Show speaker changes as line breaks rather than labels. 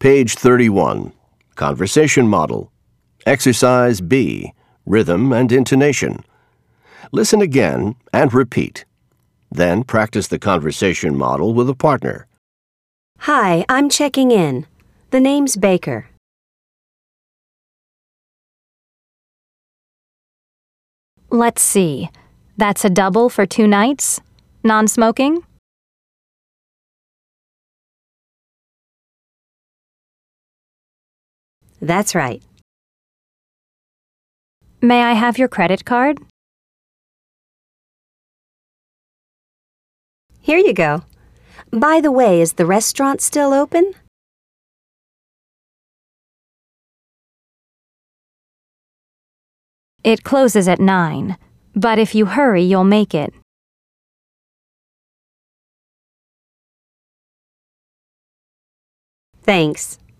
Page 31. Conversation Model. Exercise B. Rhythm and intonation. Listen again and repeat. Then practice the conversation model with a partner.
Hi, I'm checking in. The name's Baker.
Let's see. That's a double for 2 nights? Non-smoking?
That's right.
May I have your credit card?
Here you go. By the way, is the restaurant still open?
It closes at 9, but if you hurry, you'll make it.
Thanks.